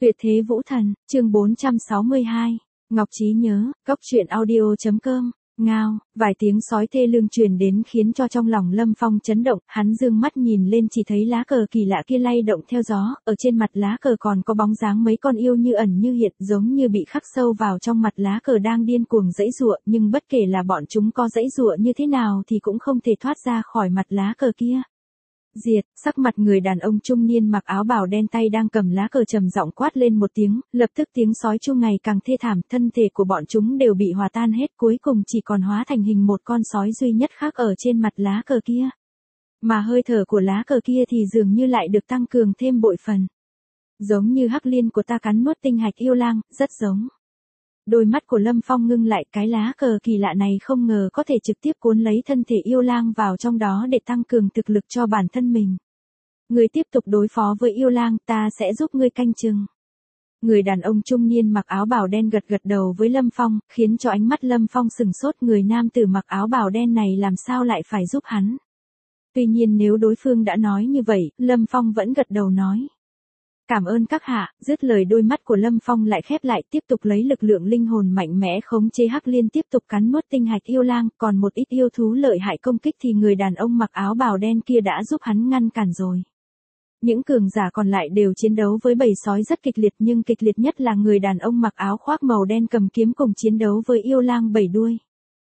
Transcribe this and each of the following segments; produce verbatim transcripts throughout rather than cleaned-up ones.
Tuyệt thế vũ thần, chương bốn trăm sáu mươi hai, Ngọc Trí nhớ, cốc truyện audio.com, ngao, vài tiếng sói thê lương truyền đến khiến cho trong lòng Lâm Phong chấn động, hắn dương mắt nhìn lên chỉ thấy lá cờ kỳ lạ kia lay động theo gió, ở trên mặt lá cờ còn có bóng dáng mấy con yêu như ẩn như hiện, giống như bị khắc sâu vào trong mặt lá cờ đang điên cuồng giãy giụa, nhưng bất kể là bọn chúng có giãy giụa như thế nào thì cũng không thể thoát ra khỏi mặt lá cờ kia. Diệt, sắc mặt người đàn ông trung niên mặc áo bào đen tay đang cầm lá cờ trầm giọng quát lên một tiếng, lập tức tiếng sói chu ngày càng thê thảm, thân thể của bọn chúng đều bị hòa tan hết, cuối cùng chỉ còn hóa thành hình một con sói duy nhất khác ở trên mặt lá cờ kia. Mà hơi thở của lá cờ kia thì dường như lại được tăng cường thêm bội phần. Giống như hắc liên của ta cắn nuốt tinh hạch yêu lang, rất giống. Đôi mắt của Lâm Phong ngưng lại, cái lá cờ kỳ lạ này không ngờ có thể trực tiếp cuốn lấy thân thể yêu lang vào trong đó để tăng cường thực lực cho bản thân mình. Người tiếp tục đối phó với yêu lang, ta sẽ giúp ngươi canh chừng. Người đàn ông trung niên mặc áo bào đen gật gật đầu với Lâm Phong, khiến cho ánh mắt Lâm Phong sừng sốt, người nam tử mặc áo bào đen này làm sao lại phải giúp hắn. Tuy nhiên nếu đối phương đã nói như vậy, Lâm Phong vẫn gật đầu nói. Cảm ơn các hạ, dứt lời đôi mắt của Lâm Phong lại khép lại, tiếp tục lấy lực lượng linh hồn mạnh mẽ khống chế hắc liên tiếp tục cắn nuốt tinh hạch yêu lang, còn một ít yêu thú lợi hại công kích thì người đàn ông mặc áo bào đen kia đã giúp hắn ngăn cản rồi. Những cường giả còn lại đều chiến đấu với bầy sói rất kịch liệt, nhưng kịch liệt nhất là người đàn ông mặc áo khoác màu đen cầm kiếm cùng chiến đấu với yêu lang bảy đuôi.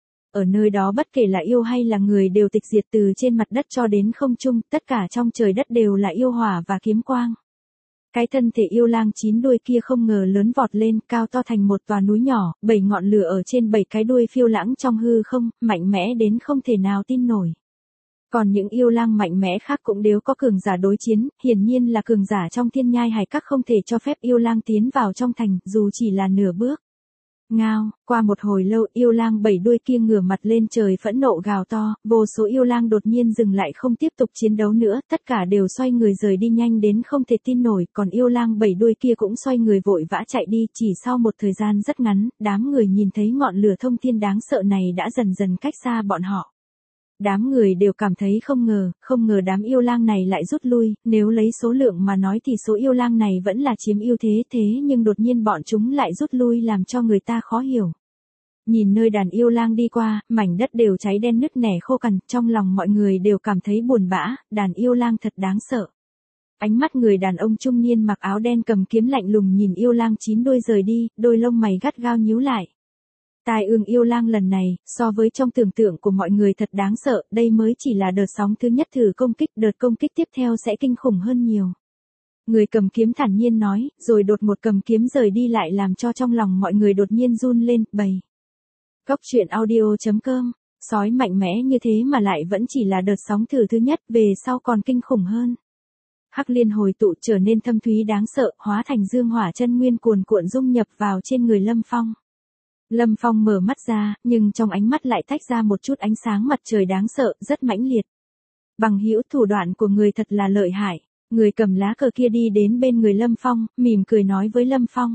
Ở nơi đó bất kể là yêu hay là người đều tịch diệt, từ trên mặt đất cho đến không trung, tất cả trong trời đất đều là yêu hỏa và kiếm quang. Cái thân thể yêu lang chín đuôi kia không ngờ lớn vọt lên, cao to thành một tòa núi nhỏ, bảy ngọn lửa ở trên bảy cái đuôi phiêu lãng trong hư không, mạnh mẽ đến không thể nào tin nổi. Còn những yêu lang mạnh mẽ khác cũng đều có cường giả đối chiến, hiển nhiên là cường giả trong thiên nhai hải các không thể cho phép yêu lang tiến vào trong thành, dù chỉ là nửa bước. Ngao, qua một hồi lâu yêu lang bảy đuôi kia ngửa mặt lên trời phẫn nộ gào to, vô số yêu lang đột nhiên dừng lại không tiếp tục chiến đấu nữa, tất cả đều xoay người rời đi nhanh đến không thể tin nổi, còn yêu lang bảy đuôi kia cũng xoay người vội vã chạy đi, chỉ sau một thời gian rất ngắn, đám người nhìn thấy ngọn lửa thông thiên đáng sợ này đã dần dần cách xa bọn họ. Đám người đều cảm thấy không ngờ, không ngờ đám yêu lang này lại rút lui, nếu lấy số lượng mà nói thì số yêu lang này vẫn là chiếm ưu thế, thế nhưng đột nhiên bọn chúng lại rút lui làm cho người ta khó hiểu. Nhìn nơi đàn yêu lang đi qua, mảnh đất đều cháy đen nứt nẻ khô cằn, trong lòng mọi người đều cảm thấy buồn bã, đàn yêu lang thật đáng sợ. Ánh mắt người đàn ông trung niên mặc áo đen cầm kiếm lạnh lùng nhìn yêu lang chín đuôi rời đi, đôi lông mày gắt gao nhíu lại. Tai ương yêu lang lần này, so với trong tưởng tượng của mọi người thật đáng sợ, đây mới chỉ là đợt sóng thứ nhất thử công kích, đợt công kích tiếp theo sẽ kinh khủng hơn nhiều. Người cầm kiếm thản nhiên nói, rồi đột một cầm kiếm rời đi lại làm cho trong lòng mọi người đột nhiên run lên, bầy. Cốc truyện audio.com, sói mạnh mẽ như thế mà lại vẫn chỉ là đợt sóng thử thứ nhất, về sau còn kinh khủng hơn. Hắc liên hồi tụ trở nên thâm thúy đáng sợ, hóa thành dương hỏa chân nguyên cuồn cuộn dung nhập vào trên người Lâm Phong. Lâm Phong mở mắt ra, nhưng trong ánh mắt lại tách ra một chút ánh sáng mặt trời đáng sợ, rất mãnh liệt. Bằng hữu, thủ đoạn của người thật là lợi hại. Người cầm lá cờ kia đi đến bên người Lâm Phong, mỉm cười nói với Lâm Phong.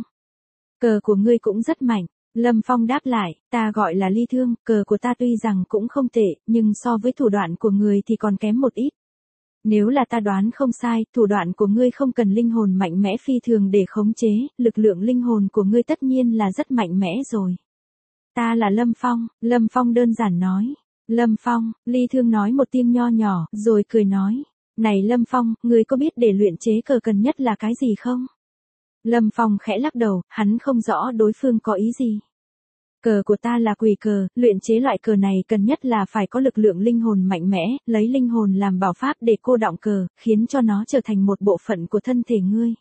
Cờ của ngươi cũng rất mạnh. Lâm Phong đáp lại, ta gọi là Ly Thương, cờ của ta tuy rằng cũng không tệ, nhưng so với thủ đoạn của người thì còn kém một ít. Nếu là ta đoán không sai, thủ đoạn của ngươi không cần linh hồn mạnh mẽ phi thường để khống chế, lực lượng linh hồn của ngươi tất nhiên là rất mạnh mẽ rồi. Ta là Lâm Phong, Lâm Phong đơn giản nói. Lâm Phong, Ly Thương nói một tiếng nho nhỏ, rồi cười nói. Này Lâm Phong, ngươi có biết để luyện chế cờ cần nhất là cái gì không? Lâm Phong khẽ lắc đầu, hắn không rõ đối phương có ý gì. Cờ của ta là quỷ cờ, luyện chế loại cờ này cần nhất là phải có lực lượng linh hồn mạnh mẽ, lấy linh hồn làm bảo pháp để cô đọng cờ, khiến cho nó trở thành một bộ phận của thân thể ngươi.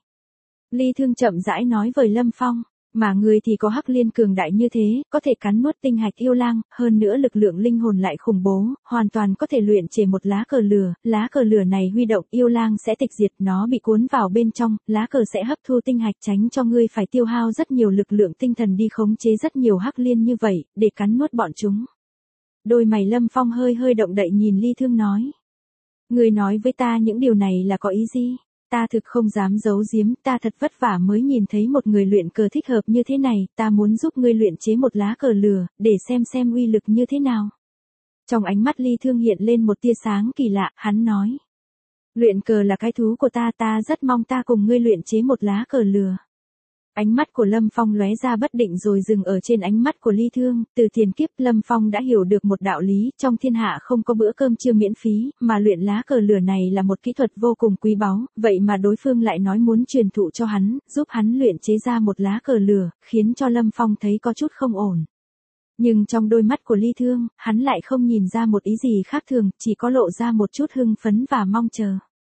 Ly Thương chậm rãi nói với Lâm Phong, mà ngươi thì có hắc liên cường đại như thế, có thể cắn nuốt tinh hạch yêu lang, hơn nữa lực lượng linh hồn lại khủng bố, hoàn toàn có thể luyện chế một lá cờ lửa, lá cờ lửa này huy động yêu lang sẽ tịch diệt, nó bị cuốn vào bên trong, lá cờ sẽ hấp thu tinh hạch tránh cho ngươi phải tiêu hao rất nhiều lực lượng tinh thần đi khống chế rất nhiều hắc liên như vậy, để cắn nuốt bọn chúng. Đôi mày Lâm Phong hơi hơi động đậy nhìn Ly Thương nói. Ngươi nói với ta những điều này là có ý gì? Ta thực không dám giấu giếm, ta thật vất vả mới nhìn thấy một người luyện cờ thích hợp như thế này, ta muốn giúp ngươi luyện chế một lá cờ lửa, để xem xem uy lực như thế nào. Trong ánh mắt Ly Thương hiện lên một tia sáng kỳ lạ, hắn nói. Luyện cờ là cái thú của ta, ta rất mong ta cùng ngươi luyện chế một lá cờ lửa. Ánh mắt của Lâm Phong lóe ra bất định rồi dừng ở trên ánh mắt của Ly Thương, từ tiền kiếp Lâm Phong đã hiểu được một đạo lý, trong thiên hạ không có bữa cơm trưa miễn phí, mà luyện lá cờ lửa này là một kỹ thuật vô cùng quý báu, vậy mà đối phương lại nói muốn truyền thụ cho hắn, giúp hắn luyện chế ra một lá cờ lửa, khiến cho Lâm Phong thấy có chút không ổn. Nhưng trong đôi mắt của Ly Thương, hắn lại không nhìn ra một ý gì khác thường, chỉ có lộ ra một chút hưng phấn và mong chờ.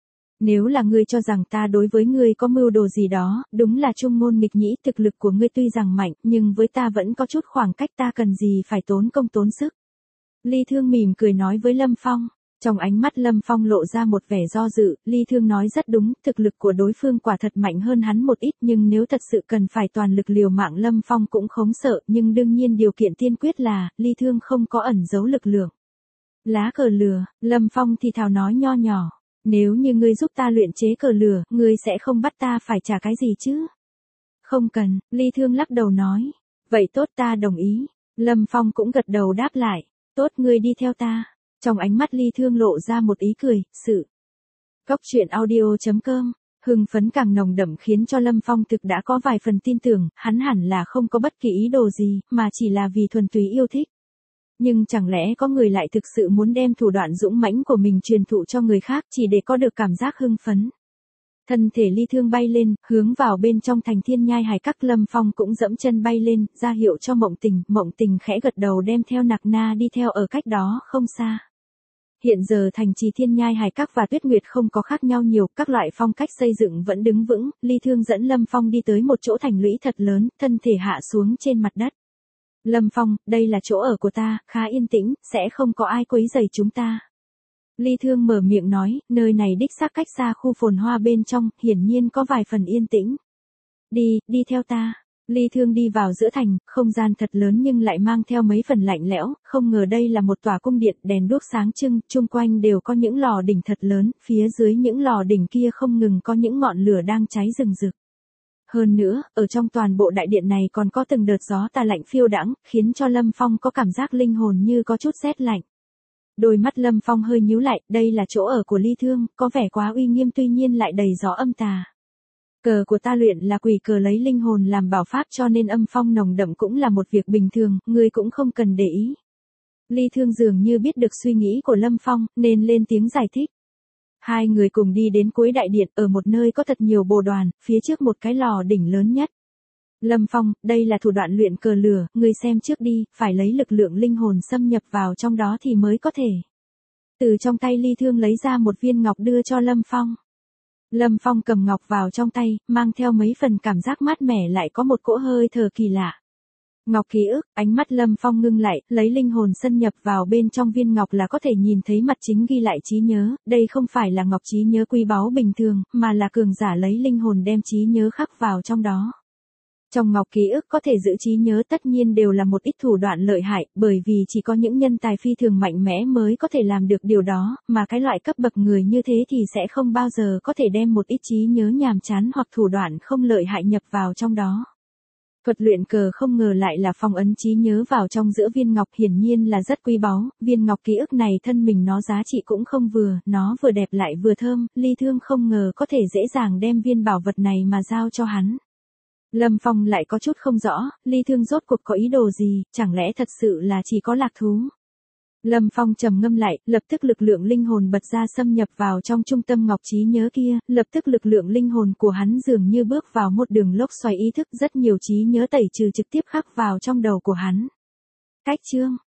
Nếu là ngươi cho rằng ta đối với ngươi có mưu đồ gì đó, đúng là trung ngôn nghịch nhĩ, thực lực của ngươi tuy rằng mạnh, nhưng với ta vẫn có chút khoảng cách, ta cần gì phải tốn công tốn sức. Ly Thương mỉm cười nói với Lâm Phong. Trong ánh mắt Lâm Phong lộ ra một vẻ do dự, Ly Thương nói rất đúng, thực lực của đối phương quả thật mạnh hơn hắn một ít, nhưng nếu thật sự cần phải toàn lực liều mạng Lâm Phong cũng không sợ, nhưng đương nhiên điều kiện tiên quyết là, Ly Thương không có ẩn giấu lực lượng. Lá cờ lửa, Lâm Phong thì thào nói nho nhỏ. Nếu như ngươi giúp ta luyện chế cờ lửa, ngươi sẽ không bắt ta phải trả cái gì chứ? Không cần, Ly Thương lắc đầu nói. Vậy tốt, ta đồng ý. Lâm Phong cũng gật đầu đáp lại. Tốt, ngươi đi theo ta. Trong ánh mắt Ly Thương lộ ra một ý cười, sự. Cốc truyện audio chấm com, hưng phấn càng nồng đậm khiến cho Lâm Phong thực đã có vài phần tin tưởng, hắn hẳn là không có bất kỳ ý đồ gì, mà chỉ là vì thuần túy yêu thích. Nhưng chẳng lẽ có người lại thực sự muốn đem thủ đoạn dũng mãnh của mình truyền thụ cho người khác chỉ để có được cảm giác hưng phấn. Thân thể Ly Thương bay lên, hướng vào bên trong thành thiên nhai hải các. Lâm Phong cũng dẫm chân bay lên, ra hiệu cho Mộng Tình, Mộng Tình khẽ gật đầu đem theo Nặc Na đi theo ở cách đó không xa. Hiện giờ thành trì thiên nhai hải các và Tuyết Nguyệt không có khác nhau nhiều, các loại phong cách xây dựng vẫn đứng vững, Ly Thương dẫn Lâm Phong đi tới một chỗ thành lũy thật lớn, thân thể hạ xuống trên mặt đất. Lâm Phong, đây là chỗ ở của ta, khá yên tĩnh, sẽ không có ai quấy rầy chúng ta. Ly Thương mở miệng nói, nơi này đích xác cách xa khu phồn hoa bên trong, hiển nhiên có vài phần yên tĩnh. Đi, đi theo ta. Ly Thương đi vào giữa thành, không gian thật lớn nhưng lại mang theo mấy phần lạnh lẽo, không ngờ đây là một tòa cung điện, đèn đuốc sáng trưng, chung quanh đều có những lò đỉnh thật lớn, phía dưới những lò đỉnh kia không ngừng có những ngọn lửa đang cháy rừng rực. Hơn nữa, ở trong toàn bộ đại điện này còn có từng đợt gió tà lạnh phiêu đãng, khiến cho Lâm Phong có cảm giác linh hồn như có chút rét lạnh. Đôi mắt Lâm Phong hơi nhíu lại, đây là chỗ ở của Ly Thương, có vẻ quá uy nghiêm tuy nhiên lại đầy gió âm tà. Cờ của ta luyện là quỷ cờ lấy linh hồn làm bảo pháp cho nên âm phong nồng đậm cũng là một việc bình thường, ngươi cũng không cần để ý. Ly Thương dường như biết được suy nghĩ của Lâm Phong, nên lên tiếng giải thích. Hai người cùng đi đến cuối đại điện, ở một nơi có thật nhiều bồ đoàn, phía trước một cái lò đỉnh lớn nhất. Lâm Phong, đây là thủ đoạn luyện cờ lửa, ngươi xem trước đi, phải lấy lực lượng linh hồn xâm nhập vào trong đó thì mới có thể. Từ trong tay Ly Thương lấy ra một viên ngọc đưa cho Lâm Phong. Lâm Phong cầm ngọc vào trong tay, mang theo mấy phần cảm giác mát mẻ lại có một cỗ hơi thở kỳ lạ. Ngọc ký ức, ánh mắt Lâm Phong ngưng lại, lấy linh hồn xâm nhập vào bên trong viên ngọc là có thể nhìn thấy mặt chính ghi lại trí nhớ, đây không phải là ngọc trí nhớ quý báu bình thường, mà là cường giả lấy linh hồn đem trí nhớ khắc vào trong đó. Trong ngọc ký ức có thể giữ trí nhớ tất nhiên đều là một ít thủ đoạn lợi hại, bởi vì chỉ có những nhân tài phi thường mạnh mẽ mới có thể làm được điều đó, mà cái loại cấp bậc người như thế thì sẽ không bao giờ có thể đem một ít trí nhớ nhàm chán hoặc thủ đoạn không lợi hại nhập vào trong đó. Thuật luyện cờ không ngờ lại là phong ấn trí nhớ vào trong giữa viên ngọc, hiển nhiên là rất quý báu, viên ngọc ký ức này thân mình nó giá trị cũng không vừa, nó vừa đẹp lại vừa thơm, Ly Thương không ngờ có thể dễ dàng đem viên bảo vật này mà giao cho hắn. Lâm Phong lại có chút không rõ, Ly Thương rốt cuộc có ý đồ gì, chẳng lẽ thật sự là chỉ có lạc thú. Lâm Phong trầm ngâm lại, lập tức lực lượng linh hồn bật ra xâm nhập vào trong trung tâm ngọc trí nhớ kia, lập tức lực lượng linh hồn của hắn dường như bước vào một đường lốc xoáy ý thức, rất nhiều trí nhớ tẩy trừ trực tiếp khắc vào trong đầu của hắn. Cách chương